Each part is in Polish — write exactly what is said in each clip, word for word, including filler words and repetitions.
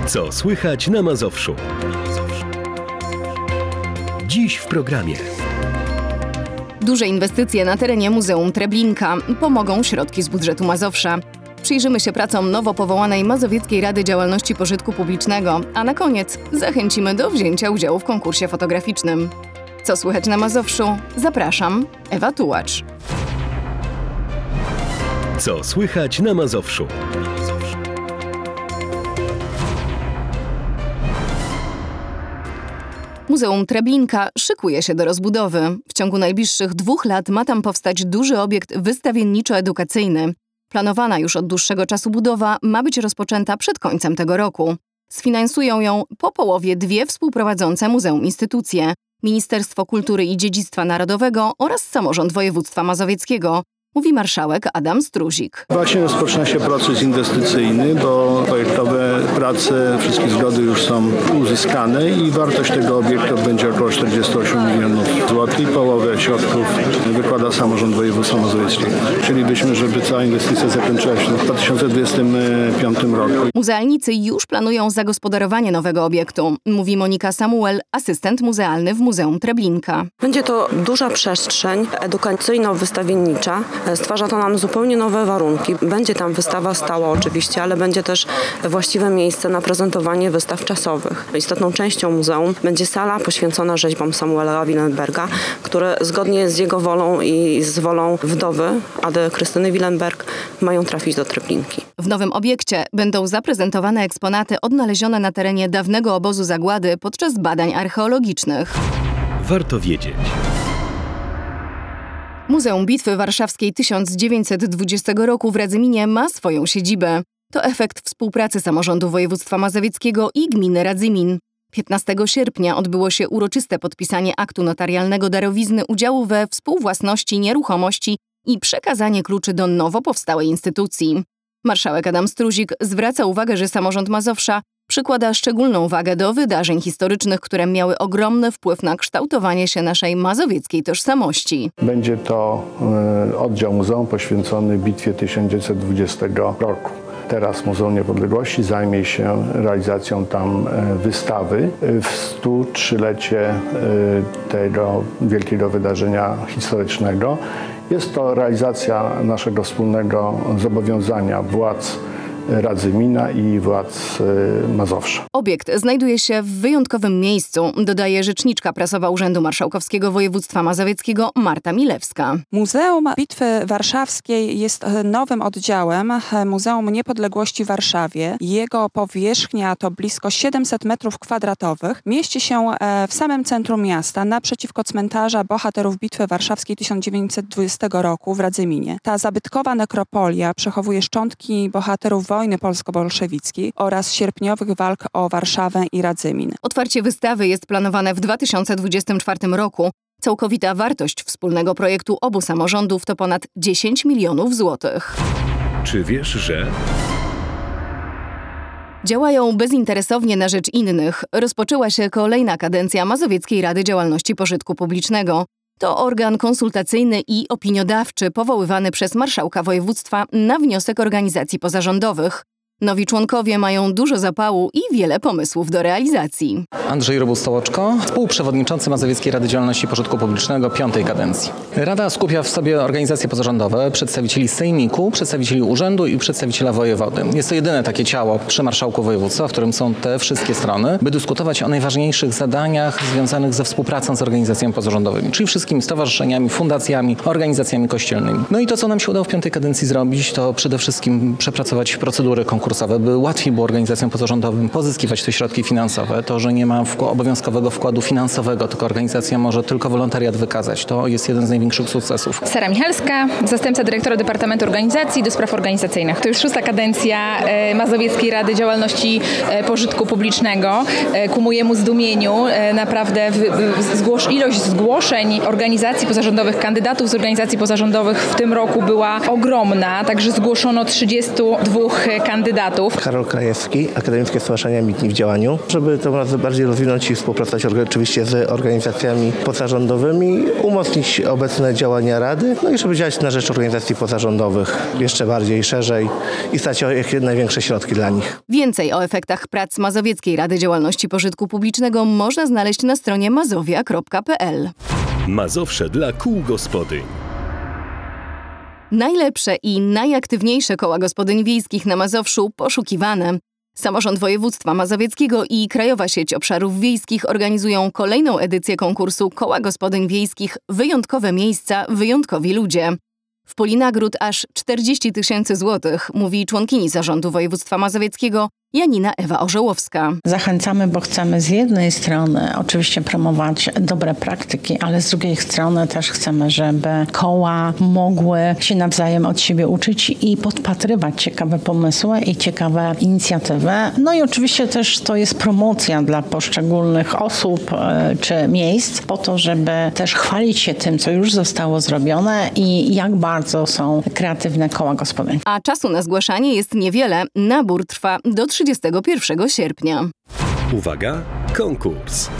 Co słychać na Mazowszu? Dziś w programie. Duże inwestycje na terenie Muzeum Treblinka. Pomogą środki z budżetu Mazowsza. Przyjrzymy się pracom nowo powołanej Mazowieckiej Rady Działalności Pożytku Publicznego, a na koniec zachęcimy do wzięcia udziału w konkursie fotograficznym. Co słychać na Mazowszu? Zapraszam, Ewa Tułacz. Co słychać na Mazowszu? Muzeum Treblinka szykuje się do rozbudowy. W ciągu najbliższych dwóch lat ma tam powstać duży obiekt wystawienniczo-edukacyjny. Planowana już od dłuższego czasu budowa ma być rozpoczęta przed końcem tego roku. Sfinansują ją po połowie dwie współprowadzące muzeum instytucje: Ministerstwo Kultury i Dziedzictwa Narodowego oraz Samorząd Województwa Mazowieckiego, mówi marszałek Adam Struzik. Właśnie rozpoczyna się proces inwestycyjny, bo projektowe prace, wszystkie zgody już są uzyskane i wartość tego obiektu będzie około czterdzieści osiem milionów złotych. Połowę środków wykłada Samorząd Województwa Mazowieckiego. Chcielibyśmy, żeby cała inwestycja zakończyła się w dwa tysiące dwudziestym piątym roku. Muzealnicy już planują zagospodarowanie nowego obiektu, mówi Monika Samuel, asystent muzealny w Muzeum Treblinka. Będzie to duża przestrzeń edukacyjno-wystawiennicza. Stwarza to nam zupełnie nowe warunki. Będzie tam wystawa stała oczywiście, ale będzie też właściwe miejsce na prezentowanie wystaw czasowych. Istotną częścią muzeum będzie sala poświęcona rzeźbom Samuela Willenberga, które zgodnie z jego wolą i z wolą wdowy Ady Krystyny Willenberg mają trafić do Treblinki. W nowym obiekcie będą zaprezentowane eksponaty odnalezione na terenie dawnego obozu zagłady podczas badań archeologicznych. Warto wiedzieć. Muzeum Bitwy Warszawskiej tysiąc dziewięćset dwudziestego roku w Radzyminie ma swoją siedzibę. To efekt współpracy Samorządu Województwa Mazowieckiego i gminy Radzymin. piętnastego sierpnia odbyło się uroczyste podpisanie aktu notarialnego darowizny udziału we współwłasności nieruchomości i przekazanie kluczy do nowo powstałej instytucji. Marszałek Adam Struzik zwraca uwagę, że samorząd Mazowsza przykłada szczególną wagę do wydarzeń historycznych, które miały ogromny wpływ na kształtowanie się naszej mazowieckiej tożsamości. Będzie to y, oddział muzeum poświęcony Bitwie tysiąc dziewięćset dwudziestego roku. Teraz Muzeum Niepodległości zajmie się realizacją tam wystawy w stu trzylecie tego wielkiego wydarzenia historycznego. Jest to realizacja naszego wspólnego zobowiązania władz Radzymina i władz Mazowsza. Obiekt znajduje się w wyjątkowym miejscu, dodaje rzeczniczka prasowa Urzędu Marszałkowskiego Województwa Mazowieckiego Marta Milewska. Muzeum Bitwy Warszawskiej jest nowym oddziałem Muzeum Niepodległości w Warszawie. Jego powierzchnia to blisko siedemset metrów kwadratowych. Mieści się w samym centrum miasta, naprzeciwko cmentarza bohaterów Bitwy Warszawskiej tysiąc dziewięćset dwudziestego roku w Radzyminie. Ta zabytkowa nekropolia przechowuje szczątki bohaterów wojny polsko-bolszewickiej oraz sierpniowych walk o Warszawę i Radzymin. Otwarcie wystawy jest planowane w dwa tysiące dwudziestym czwartym roku. Całkowita wartość wspólnego projektu obu samorządów to ponad dziesięć milionów złotych. Czy wiesz, że... Działają bezinteresownie na rzecz innych. Rozpoczęła się kolejna kadencja Mazowieckiej Rady Działalności Pożytku Publicznego. To organ konsultacyjny i opiniodawczy powoływany przez marszałka województwa na wniosek organizacji pozarządowych. Nowi członkowie mają dużo zapału i wiele pomysłów do realizacji. Andrzej Robustołoczko, współprzewodniczący Mazowieckiej Rady Działalności Pożytku Publicznego piątej kadencji. Rada skupia w sobie organizacje pozarządowe, przedstawicieli sejmiku, przedstawicieli urzędu i przedstawiciela wojewody. Jest to jedyne takie ciało przy marszałku województwa, w którym są te wszystkie strony, by dyskutować o najważniejszych zadaniach związanych ze współpracą z organizacjami pozarządowymi, czyli wszystkimi stowarzyszeniami, fundacjami, organizacjami kościelnymi. No i to, co nam się udało w piątej kadencji zrobić, to przede wszystkim przepracować procedury konkursowe, by łatwiej było organizacjom pozarządowym pozyskiwać te środki finansowe. To, że nie ma wk- obowiązkowego wkładu finansowego, tylko organizacja może tylko wolontariat wykazać. To jest jeden z największych sukcesów. Sara Michalska, zastępca dyrektora Departamentu Organizacji do spraw organizacyjnych. To już szósta kadencja e, Mazowieckiej Rady Działalności e, Pożytku Publicznego. E, ku mojemu zdumieniu e, naprawdę w, w, zgłosz, ilość zgłoszeń organizacji pozarządowych, kandydatów z organizacji pozarządowych w tym roku była ogromna. Także zgłoszono trzydziestu dwóch kandydatów kandydatów. Karol Krajewski, Akademickie Stowarzyszenie Ambitni w Działaniu, żeby to bardziej rozwinąć i współpracować oczywiście z organizacjami pozarządowymi, umocnić obecne działania Rady, no i żeby działać na rzecz organizacji pozarządowych jeszcze bardziej, szerzej i stać o jak największe środki dla nich. Więcej o efektach prac Mazowieckiej Rady Działalności Pożytku Publicznego można znaleźć na stronie mazowia kropka p l. Mazowsze dla kół gospodyń. Najlepsze i najaktywniejsze koła gospodyń wiejskich na Mazowszu poszukiwane. Samorząd Województwa Mazowieckiego i Krajowa Sieć Obszarów Wiejskich organizują kolejną edycję konkursu Koła Gospodyń Wiejskich Wyjątkowe Miejsca, Wyjątkowi Ludzie. W puli nagród aż czterdzieści tysięcy złotych, mówi członkini Zarządu Województwa Mazowieckiego Janina Ewa Orzełowska. Zachęcamy, bo chcemy z jednej strony oczywiście promować dobre praktyki, ale z drugiej strony też chcemy, żeby koła mogły się nawzajem od siebie uczyć i podpatrywać ciekawe pomysły i ciekawe inicjatywy. No i oczywiście też to jest promocja dla poszczególnych osób e, czy miejsc po to, żeby też chwalić się tym, co już zostało zrobione i jak bardzo są kreatywne koła gospodyń. A czasu na zgłaszanie jest niewiele. Nabór trwa do trzydziestego pierwszego sierpnia. Uwaga, konkurs.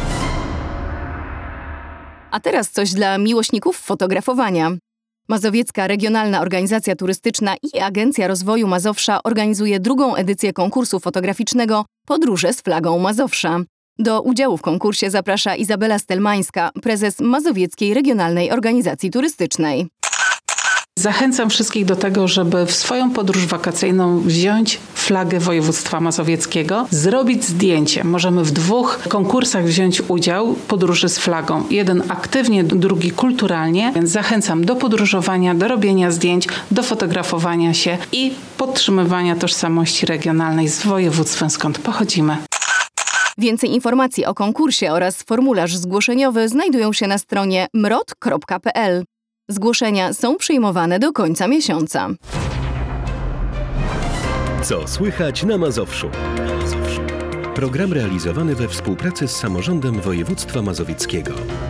A teraz coś dla miłośników fotografowania. Mazowiecka Regionalna Organizacja Turystyczna i Agencja Rozwoju Mazowsza organizuje drugą edycję konkursu fotograficznego Podróże z flagą Mazowsza. Do udziału w konkursie zaprasza Izabela Stelmańska, prezes Mazowieckiej Regionalnej Organizacji Turystycznej. Zachęcam wszystkich do tego, żeby w swoją podróż wakacyjną wziąć flagę województwa mazowieckiego, zrobić zdjęcie. Możemy w dwóch konkursach wziąć udział podróży z flagą. Jeden aktywnie, drugi kulturalnie, więc zachęcam do podróżowania, do robienia zdjęć, do fotografowania się i podtrzymywania tożsamości regionalnej z województwem, skąd pochodzimy. Więcej informacji o konkursie oraz formularz zgłoszeniowy znajdują się na stronie mrot kropka p l. Zgłoszenia są przyjmowane do końca miesiąca. Co słychać na Mazowszu? Program realizowany we współpracy z Samorządem Województwa Mazowieckiego.